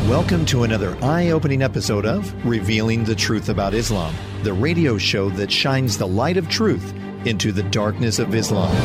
Welcome to another eye-opening episode of Revealing the Truth About Islam, the radio show that shines the light of truth into the darkness of Islam.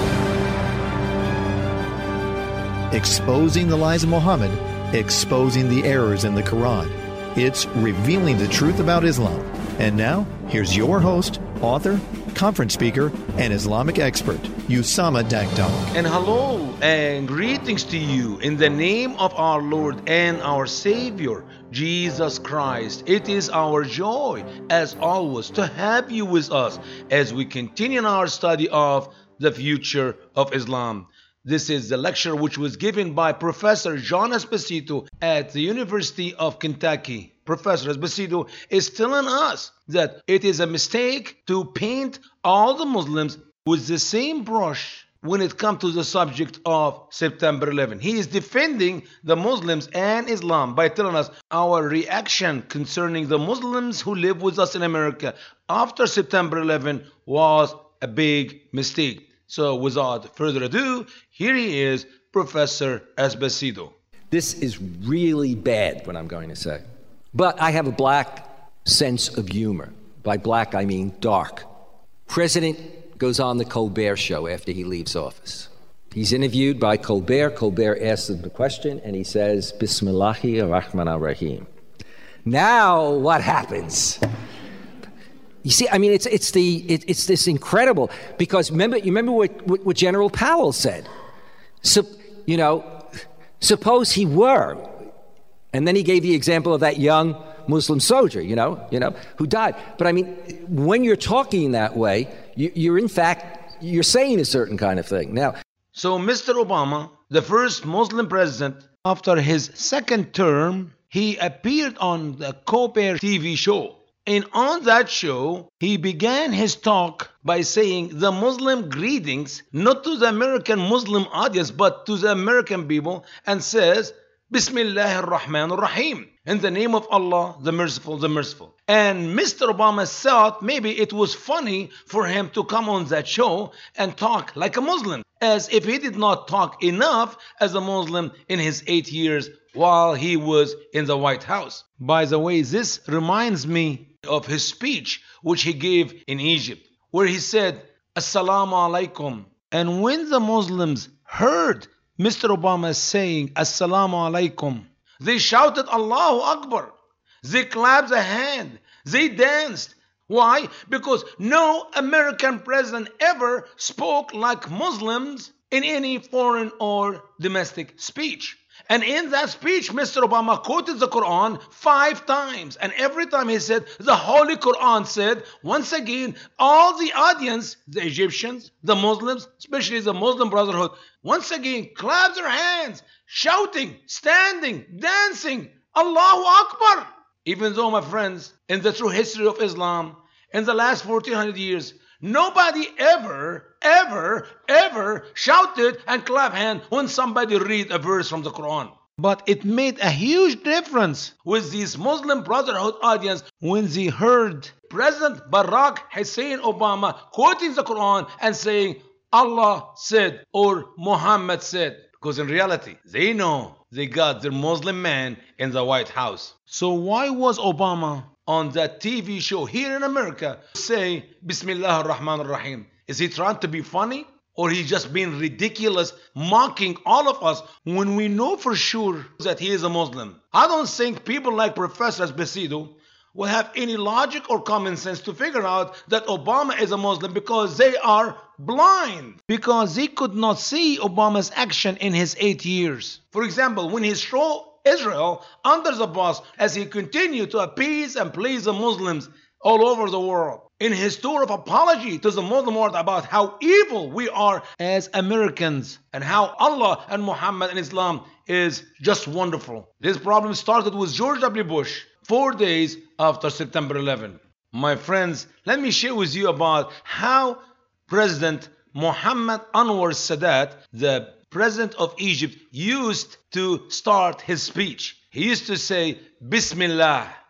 Exposing the lies of Muhammad, exposing the errors in the Quran. It's Revealing the Truth About Islam. And now, here's your host, author, conference speaker, and Islamic expert, Usama Dagdar. And hello and greetings to you in the name of our Lord and our Savior, Jesus Christ. It is our joy, as always, to have you with us as we continue our study of the future of Islam. This is the lecture which was given by Professor John Esposito at the University of Kentucky. Professor Esposito is telling us that it is a mistake to paint all the Muslims with the same brush when it comes to the subject of September 11. He is defending the Muslims and Islam by telling us our reaction concerning the Muslims who live with us in America after September 11 was a big mistake. So without further ado, here he is, Professor Esposito. This is really bad, what I'm going to say. But I have a black sense of humor. By black, I mean dark. President goes on the Colbert Show after he leaves office. He's interviewed by Colbert. Colbert asks him the question, and he says, Bismillahi ar-Rahman ar-Rahim. Now, what happens? You see, I mean, it's this incredible, because remember what General Powell said. So, suppose he were, and then he gave the example of that young Muslim soldier, who died. But I mean, when you're talking that way, you're saying a certain kind of thing. Now, so Mr. Obama, the first Muslim president after his second term, he appeared on the Colbert TV show. And on that show, he began his talk by saying the Muslim greetings, not to the American Muslim audience, but to the American people, and says, Bismillah ar-Rahman ar-Rahim, in the name of Allah, the Merciful, the Merciful. And Mr. Obama thought maybe it was funny for him to come on that show and talk like a Muslim, as if he did not talk enough as a Muslim in his 8 years while he was in the White House. By the way, this reminds me of his speech which he gave in Egypt, where he said, Assalamu alaikum. And when the Muslims heard Mr. Obama saying Assalamu alaikum, they shouted Allahu Akbar. They clapped their hand. They danced. Why? Because no American president ever spoke like Muslims in any foreign or domestic speech. And in that speech, Mr. Obama quoted the Quran 5 times. And every time he said, the Holy Quran said, once again, all the audience, the Egyptians, the Muslims, especially the Muslim Brotherhood, once again, clapped their hands, shouting, standing, dancing, Allahu Akbar. Even though, my friends, in the true history of Islam, in the last 1400 years, nobody ever shouted and clapped hands when somebody read a verse from the Quran. But it made a huge difference with this Muslim Brotherhood audience when they heard President Barack Hussein Obama quoting the Quran and saying, Allah said or Muhammad said. Because in reality, they know they got their Muslim man in the White House. So why was Obama on that TV show here in America say Bismillah ar-Rahman ar-Rahim? Is he trying to be funny? Or he just being ridiculous, mocking all of us when we know for sure that he is a Muslim? I don't think people like Professor Esposito will have any logic or common sense to figure out that Obama is a Muslim, because they are blind. Because they could not see Obama's action in his 8 years. For example, when he threw Israel under the bus as he continued to appease and please the Muslims all over the world. In his tour of apology to the Muslim world about how evil we are as Americans and how Allah and Muhammad and Islam is just wonderful. This problem started with George W. Bush 4 days after September 11. My friends, let me share with you about how President Mohammed Anwar Sadat, the president of Egypt, used to start his speech. He used to say, Bismillah.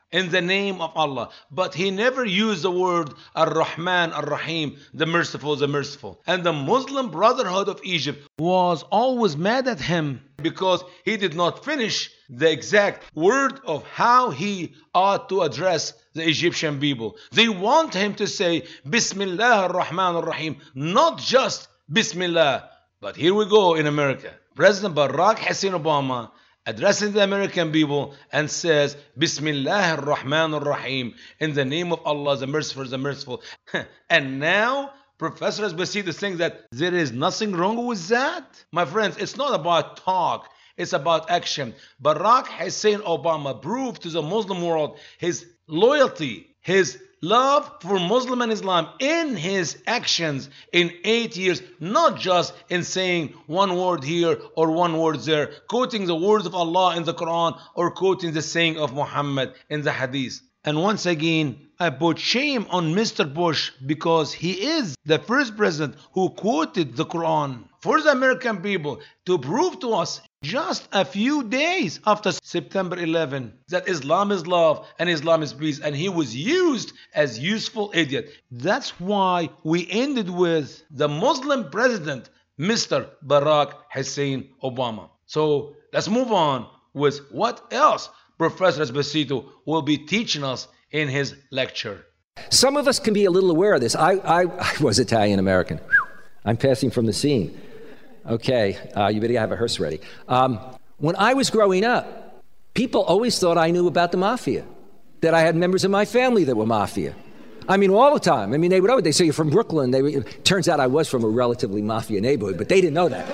in the name of Allah. But he never used the word Ar-Rahman, Ar-Rahim, the merciful, the merciful. And the Muslim Brotherhood of Egypt was always mad at him because he did not finish the exact word of how he ought to address the Egyptian people. They want him to say Bismillah ar-Rahman ar-Rahim, not just Bismillah. But here we go in America. President Barack Hussein Obama addressing the American people and says Bismillah ar-Rahman ar-Rahim, in the name of Allah, the merciful, the merciful. And now Professor Esposito thinks that there is nothing wrong with that. My friends, it's not about talk. It's about action. Barack Hussein Obama proved to the Muslim world his loyalty, his love for Muslim and Islam in his actions in 8 years, not just in saying one word here or one word there, quoting the words of Allah in the Quran or quoting the saying of Muhammad in the Hadith. And once again, I put shame on Mr. Bush because he is the first president who quoted the Quran for the American people to prove to us just a few days after September 11 that Islam is love and Islam is peace, and he was used as useful idiot. That's why we ended with the Muslim president, Mr. Barack Hussein Obama. So let's move on with what else Professor Esposito will be teaching us in his lecture. Some of us can be a little aware of this. I was Italian American. I'm passing from the scene. Okay, you better have a hearse ready. When I was growing up, people always thought I knew about the mafia, that I had members of my family that were mafia. I mean, all the time. I mean, they say you're from Brooklyn. Turns out I was from a relatively mafia neighborhood, but they didn't know that.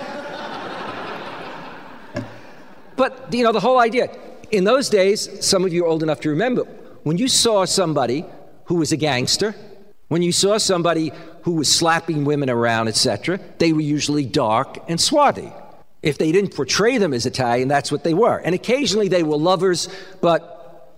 But, the whole idea, in those days, some of you are old enough to remember, when you saw somebody who was a gangster, when you saw somebody who was slapping women around, etc., they were usually dark and swarthy. If they didn't portray them as Italian, that's what they were. And occasionally they were lovers, but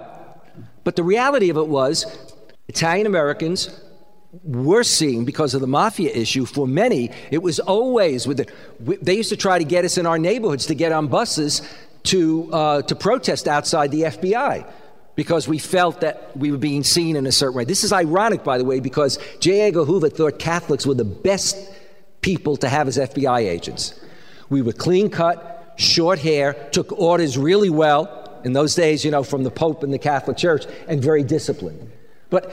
the reality of it was Italian Americans were seen, because of the mafia issue, for many, it was always they used to try to get us in our neighborhoods to get on buses to protest outside the FBI, because we felt that we were being seen in a certain way. This is ironic, by the way, because J. Edgar Hoover thought Catholics were the best people to have as FBI agents. We were clean-cut, short hair, took orders really well in those days, from the Pope and the Catholic Church, and very disciplined. But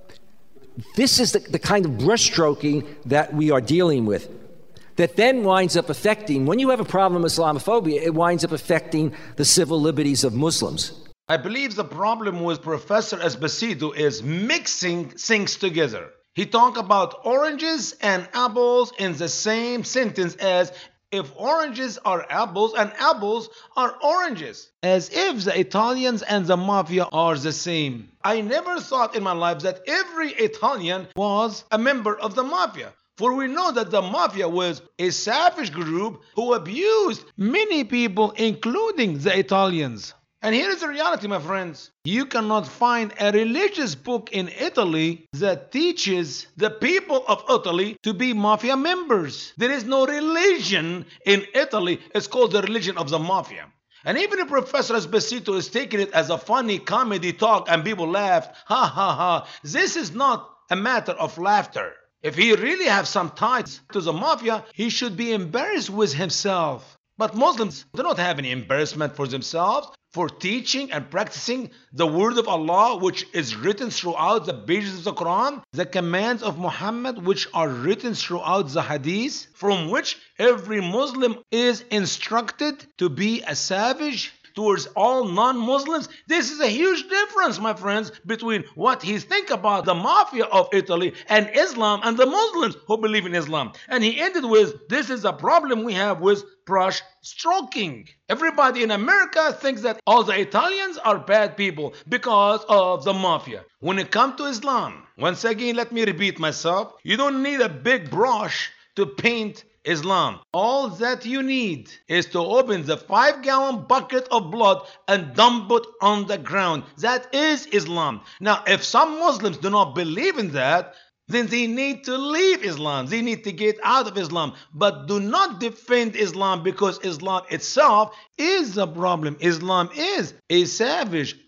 this is the kind of brushstroking that we are dealing with, that then winds up affecting, when you have a problem with Islamophobia, it winds up affecting the civil liberties of Muslims. I believe the problem with Professor Esposito is mixing things together. He talked about oranges and apples in the same sentence as if oranges are apples and apples are oranges, as if the Italians and the mafia are the same. I never thought in my life that every Italian was a member of the mafia. For we know that the mafia was a savage group who abused many people, including the Italians. And here is the reality, my friends. You cannot find a religious book in Italy that teaches the people of Italy to be mafia members. There is no religion in Italy. It's called the religion of the mafia. And even if Professor Esposito is taking it as a funny comedy talk and people laughed, ha ha ha, this is not a matter of laughter. If he really has some ties to the mafia, he should be embarrassed with himself. But Muslims do not have any embarrassment for themselves for teaching and practicing the word of Allah, which is written throughout the pages of the Quran, the commands of Muhammad, which are written throughout the Hadith, from which every Muslim is instructed to be a savage towards all non-Muslims. This is a huge difference, my friends, between what he thinks about the mafia of Italy and Islam and the Muslims who believe in Islam. And he ended with, this is a problem we have with brush stroking. Everybody in America thinks that all the Italians are bad people because of the mafia. When it comes to Islam, once again, let me repeat myself, you don't need a big brush to paint Islam. All that you need is to open the 5-gallon bucket of blood and dump it on the ground. That is Islam. Now, if some Muslims do not believe in that, then they need to leave Islam. They need to get out of Islam. But do not defend Islam, because Islam itself is the problem. Islam is a savage,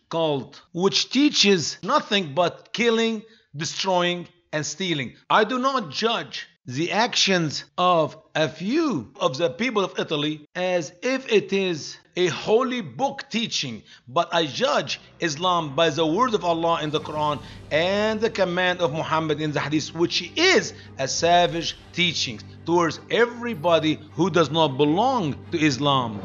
cult which teaches nothing but killing, destroying, and stealing. I do not judge the actions of a few of the people of Italy as if it is a holy book teaching, but I judge Islam by the word of Allah in the Quran and the command of Muhammad in the Hadith, which is a savage teaching towards everybody who does not belong to Islam.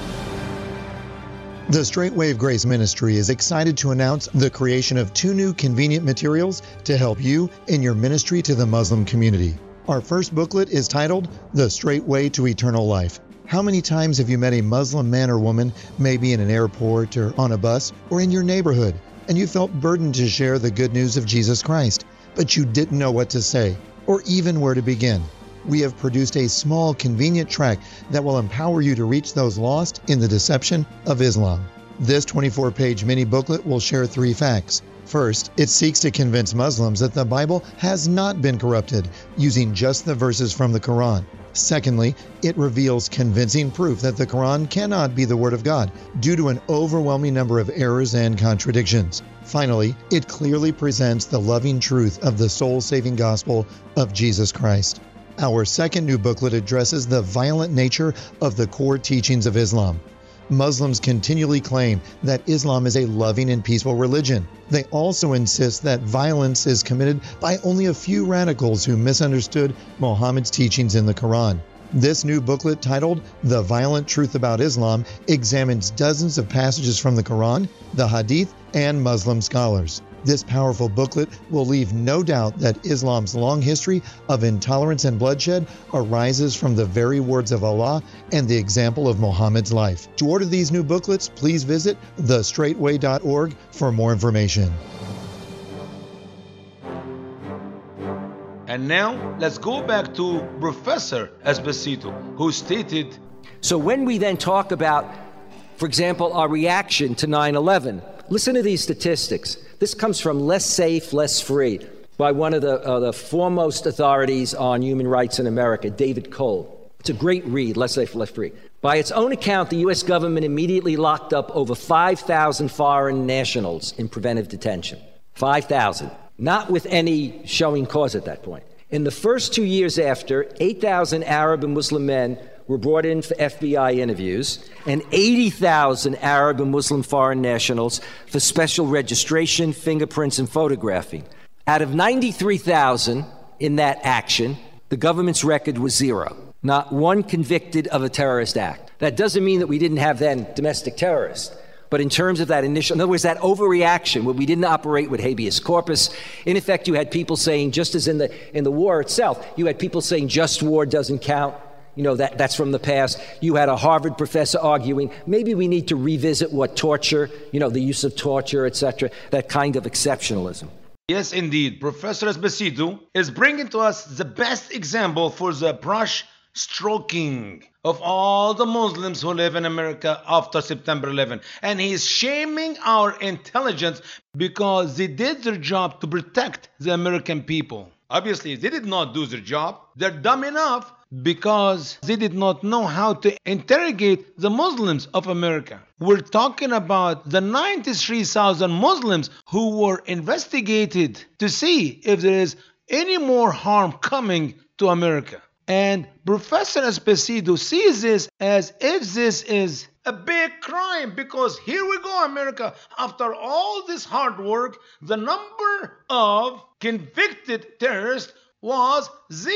The Straight Wave Grace Ministry is excited to announce the creation of 2 new convenient materials to help you in your ministry to the Muslim community. Our first booklet is titled The Straight Way to Eternal Life. How many times have you met a Muslim man or woman, maybe in an airport or on a bus or in your neighborhood, and you felt burdened to share the good news of Jesus Christ, but you didn't know what to say or even where to begin? We have produced a small, convenient tract that will empower you to reach those lost in the deception of Islam. This 24-page mini booklet will share 3 facts. First, it seeks to convince Muslims that the Bible has not been corrupted, using just the verses from the Quran. Secondly, it reveals convincing proof that the Quran cannot be the Word of God due to an overwhelming number of errors and contradictions. Finally, it clearly presents the loving truth of the soul-saving gospel of Jesus Christ. Our second new booklet addresses the violent nature of the core teachings of Islam. Muslims continually claim that Islam is a loving and peaceful religion. They also insist that violence is committed by only a few radicals who misunderstood Muhammad's teachings in the Quran. This new booklet, titled The Violent Truth About Islam, examines dozens of passages from the Quran, the Hadith, and Muslim scholars. This powerful booklet will leave no doubt that Islam's long history of intolerance and bloodshed arises from the very words of Allah and the example of Muhammad's life. To order these new booklets, please visit thestraightway.org for more information. And now, let's go back to Professor Esposito, who stated, So when we then talk about, for example, our reaction to 9/11, listen to these statistics. This comes from Less Safe, Less Free by one of the foremost authorities on human rights in America, David Cole. It's a great read, Less Safe, Less Free. By its own account, the U.S. government immediately locked up over 5,000 foreign nationals in preventive detention. 5,000. Not with any showing cause at that point. In the first 2 years after, 8,000 Arab and Muslim men were brought in for FBI interviews, and 80,000 Arab and Muslim foreign nationals for special registration, fingerprints, and photographing. Out of 93,000 in that action, the government's record was 0. Not one convicted of a terrorist act. That doesn't mean that we didn't have then domestic terrorists. But in terms of that initial, in other words, that overreaction where we didn't operate with habeas corpus, in effect, you had people saying, just as in the war itself, you had people saying just war doesn't count. You know, that's from the past. You had a Harvard professor arguing, maybe we need to revisit what torture, the use of torture, etc., that kind of exceptionalism. Yes, indeed. Professor Esposito is bringing to us the best example for the brush stroking of all the Muslims who live in America after September 11. And he is shaming our intelligence because they did their job to protect the American people. Obviously, they did not do their job. They're dumb enough because they did not know how to interrogate the Muslims of America. We're talking about the 93,000 Muslims who were investigated to see if there is any more harm coming to America. And Professor Esposito sees this as if this is a big crime, because here we go, America. After all this hard work, the number of convicted terrorists was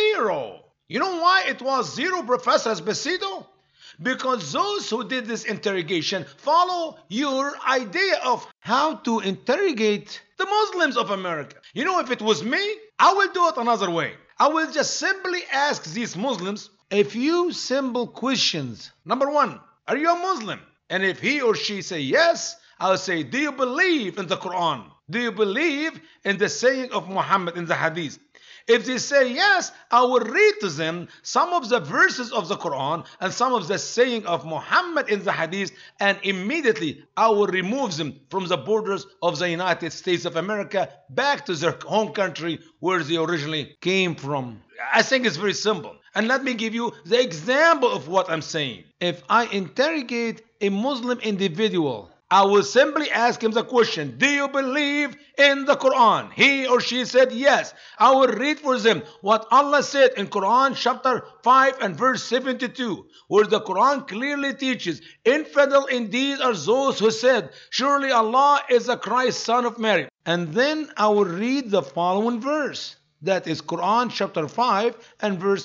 0. You know why it was 0, Professor Esposito? Because those who did this interrogation follow your idea of how to interrogate the Muslims of America. You know, if it was me, I will do it another way. I will just simply ask these Muslims a few simple questions. Number 1, are you a Muslim? And if he or she say yes, I'll say, do you believe in the Quran? Do you believe in the saying of Muhammad in the Hadith? If they say yes, I will read to them some of the verses of the Quran and some of the saying of Muhammad in the Hadith, and immediately I will remove them from the borders of the United States of America back to their home country where they originally came from. I think it's very simple. And let me give you the example of what I'm saying. If I interrogate a Muslim individual I will simply ask him the question, do you believe in the Quran? He or she said yes. I will read for them what Allah said in Quran chapter 5 and verse 72, where the Quran clearly teaches, infidel indeed are those who said, surely Allah is the Christ, son of Mary. And then I will read the following verse. That is Quran chapter 5 and verse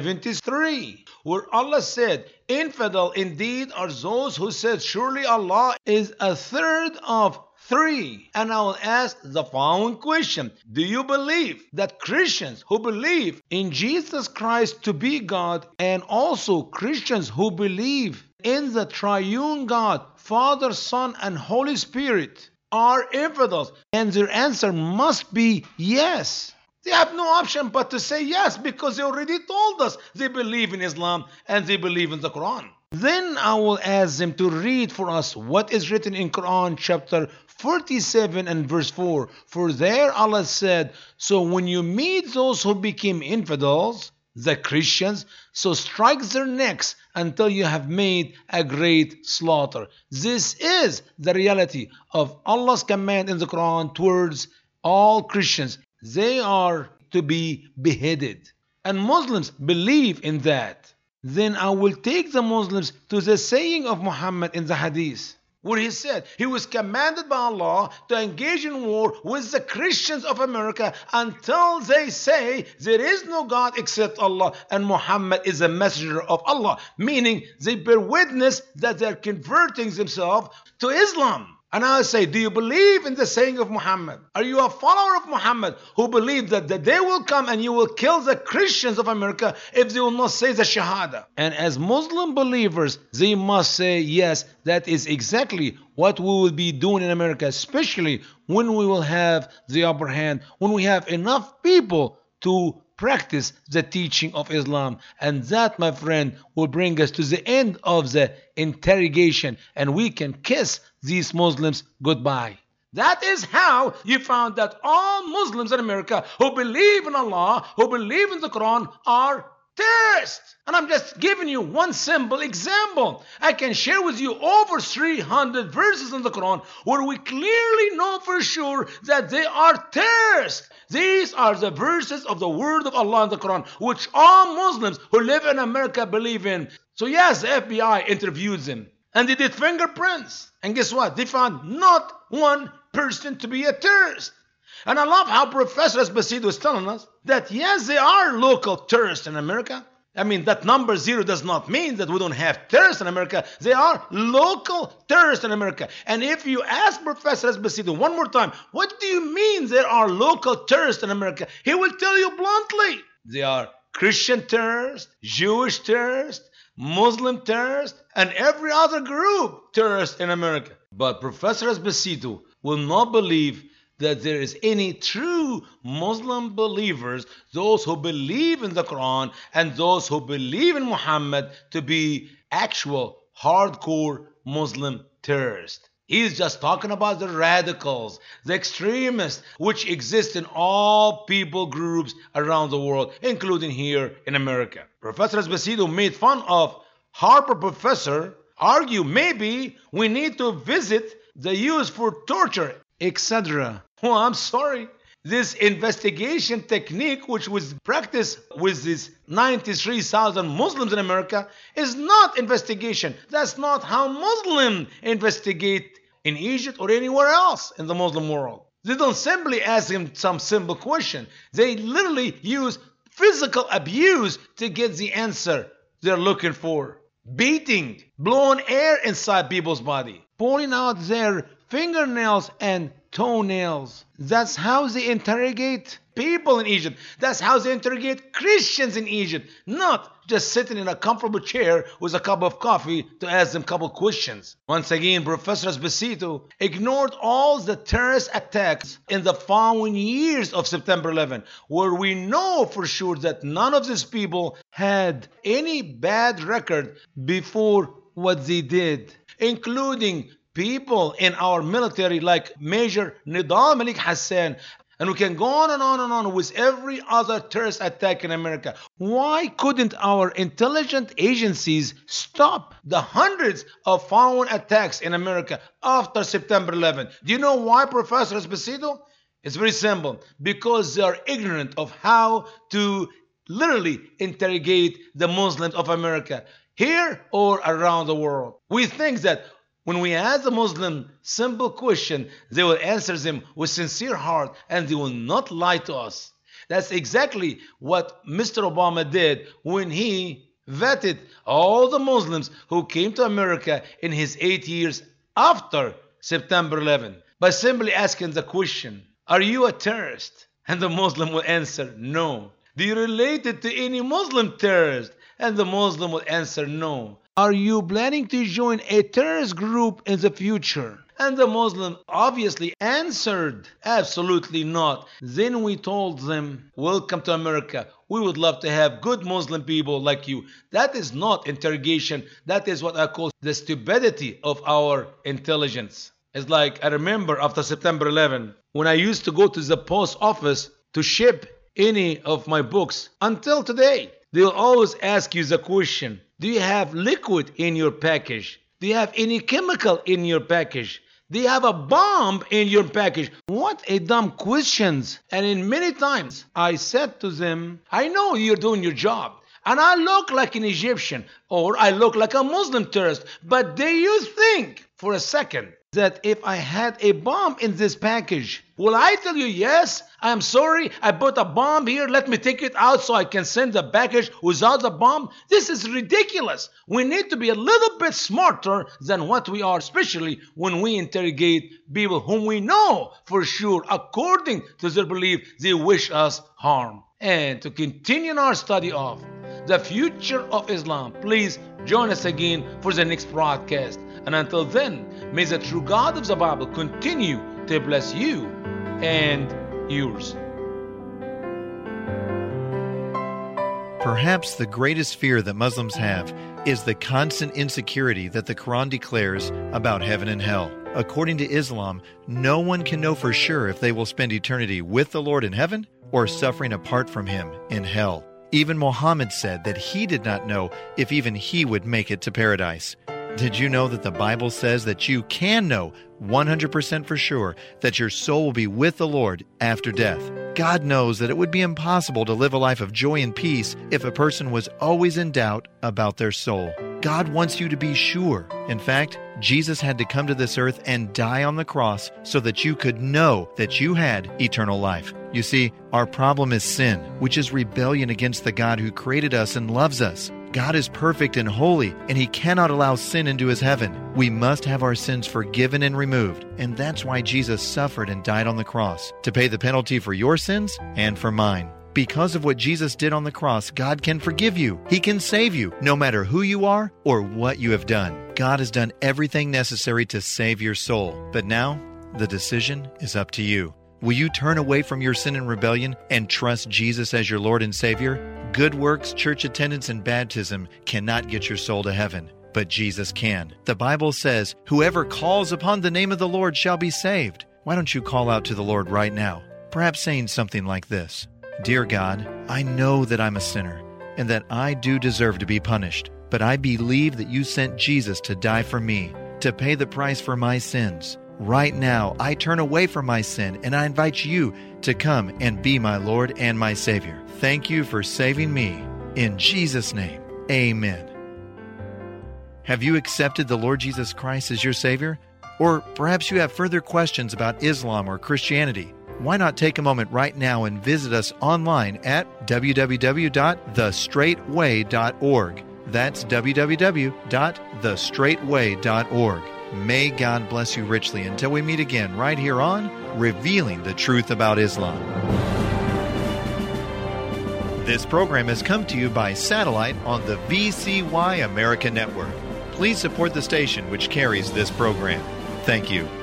73, where Allah said, infidel indeed are those who said, surely Allah is a third of three. And I will ask the following question. Do you believe that Christians who believe in Jesus Christ to be God, and also Christians who believe in the triune God, Father, Son, and Holy Spirit, are infidels? And their answer must be yes. They have no option but to say yes, because they already told us they believe in Islam and they believe in the Quran. Then I will ask them to read for us what is written in Quran chapter 47 and verse 4. For there Allah said, so when you meet those who became infidels, the Christians, so strike their necks until you have made a great slaughter. This is the reality of Allah's command in the Quran towards all Christians. They are to be beheaded. And Muslims believe in that. Then I will take the Muslims to the saying of Muhammad in the Hadith, where he said he was commanded by Allah to engage in war with the Christians of America until they say there is no God except Allah and Muhammad is a messenger of Allah. Meaning they bear witness that they are converting themselves to Islam. And I say, do you believe in the saying of Muhammad? Are you a follower of Muhammad who believe that the day will come and you will kill the Christians of America if they will not say the Shahada? And as Muslim believers, they must say, yes, that is exactly what we will be doing in America, especially when we will have the upper hand, when we have enough people to practice the teaching of Islam. And that, my friend, will bring us to the end of the interrogation, and we can kiss these Muslims goodbye. That is how you found that all Muslims in America who believe in Allah, who believe in the Quran, are terrorists. And I'm just giving you one simple example. I can share with you over 300 verses in the Quran where we clearly know for sure that they are terrorists. These are the verses of the word of Allah in the Quran, which all Muslims who live in America believe in. So yes, the FBI interviewed them and they did fingerprints. And guess what? They found not one person to be a terrorist. And I love how Professor Esposito is telling us that yes, there are local terrorists in America. I mean, that number 0 does not mean that we don't have terrorists in America. There are local terrorists in America. And if you ask Professor Esposito one more time, what do you mean there are local terrorists in America? He will tell you bluntly. They are Christian terrorists, Jewish terrorists, Muslim terrorists, and every other group terrorists in America. But Professor Esposito will not believe that there is any true Muslim believers, those who believe in the Quran and those who believe in Muhammad, to be actual hardcore Muslim terrorists. He's just talking about the radicals, the extremists, which exist in all people groups around the world, including here in America. Professor Esposito made fun of Harper professor, argue maybe we need to visit the use for torture, etc. Oh, I'm sorry. This investigation technique, which was practiced with these 93,000 Muslims in America, is not investigation. That's not how Muslims investigate in Egypt or anywhere else in the Muslim world. They don't simply ask him some simple question. They literally use physical abuse to get the answer they're looking for. Beating, blowing air inside people's body, pulling out their fingernails and toenails. That's how they interrogate people in Egypt. That's how they interrogate Christians in Egypt. Not just sitting in a comfortable chair with a cup of coffee to ask them a couple questions. Once again, Professor Esposito ignored all the terrorist attacks in the following years of September 11, where we know for sure that none of these people had any bad record before what they did, including people in our military like Major Nidal Malik Hassan, And we can go on and on and on with every other terrorist attack in America. Why couldn't our intelligence agencies stop the hundreds of foreign attacks in America after September 11? Do you know why, Professor Esposito? It's very simple. Because they are ignorant of how to literally interrogate the Muslims of America, here or around the world. We think that when we ask the Muslim simple question, they will answer them with sincere heart and they will not lie to us. That's exactly what Mr. Obama did when he vetted all the Muslims who came to America in his 8 years after September 11 by simply asking the question, are you a terrorist? And the Muslim will answer, no. Do you relate it to any Muslim terrorist? And the Muslim will answer, no. Are you planning to join a terrorist group in the future? And the Muslim obviously answered, absolutely not. Then we told them, welcome to America. We would love to have good Muslim people like you. That is not interrogation. That is what I call the stupidity of our intelligence. It's like I remember after September 11, when I used to go to the post office to ship any of my books. Until today, they'll always ask you the question, do you have liquid in your package? Do you have any chemical in your package? Do you have a bomb in your package? What a dumb questions. And in many times, I said to them, I know you're doing your job. And I look like an Egyptian or I look like a Muslim terrorist. But do you think for a second that if I had a bomb in this package, will I tell you, yes, I'm sorry, I put a bomb here, let me take it out so I can send the package without the bomb? This is ridiculous. We need to be a little bit smarter than what we are, especially when we interrogate people whom we know for sure, according to their belief, they wish us harm. And to continue our study of the future of Islam, please join us again for the next broadcast. And until then, may the true God of the Bible continue to bless you and yours. Perhaps the greatest fear that Muslims have is the constant insecurity that the Quran declares about heaven and hell. According to Islam, no one can know for sure if they will spend eternity with the Lord in heaven or suffering apart from Him in hell. Even Muhammad said that he did not know if even he would make it to paradise. Did you know that the Bible says that you can know 100% for sure that your soul will be with the Lord after death? God knows that it would be impossible to live a life of joy and peace if a person was always in doubt about their soul. God wants you to be sure. In fact, Jesus had to come to this earth and die on the cross so that you could know that you had eternal life. You see, our problem is sin, which is rebellion against the God who created us and loves us. God is perfect and holy, and He cannot allow sin into His heaven. We must have our sins forgiven and removed, and that's why Jesus suffered and died on the cross, to pay the penalty for your sins and for mine. Because of what Jesus did on the cross, God can forgive you. He can save you, no matter who you are or what you have done. God has done everything necessary to save your soul. But now, the decision is up to you. Will you turn away from your sin and rebellion and trust Jesus as your Lord and Savior? Good works, church attendance, and baptism cannot get your soul to heaven, but Jesus can. The Bible says, whoever calls upon the name of the Lord shall be saved. Why don't you call out to the Lord right now? Perhaps saying something like this: Dear God, I know that I'm a sinner and that I do deserve to be punished, but I believe that you sent Jesus to die for me, to pay the price for my sins. Right now, I turn away from my sin and I invite you to come and be my Lord and my Savior. Thank you for saving me. In Jesus' name, amen. Have you accepted the Lord Jesus Christ as your Savior? Or perhaps you have further questions about Islam or Christianity. Why not take a moment right now and visit us online at www.thestraightway.org. That's www.thestraightway.org. May God bless you richly until we meet again right here on Revealing the Truth About Islam. This program has come to you by satellite on the VCY America Network. Please support the station which carries this program. Thank you.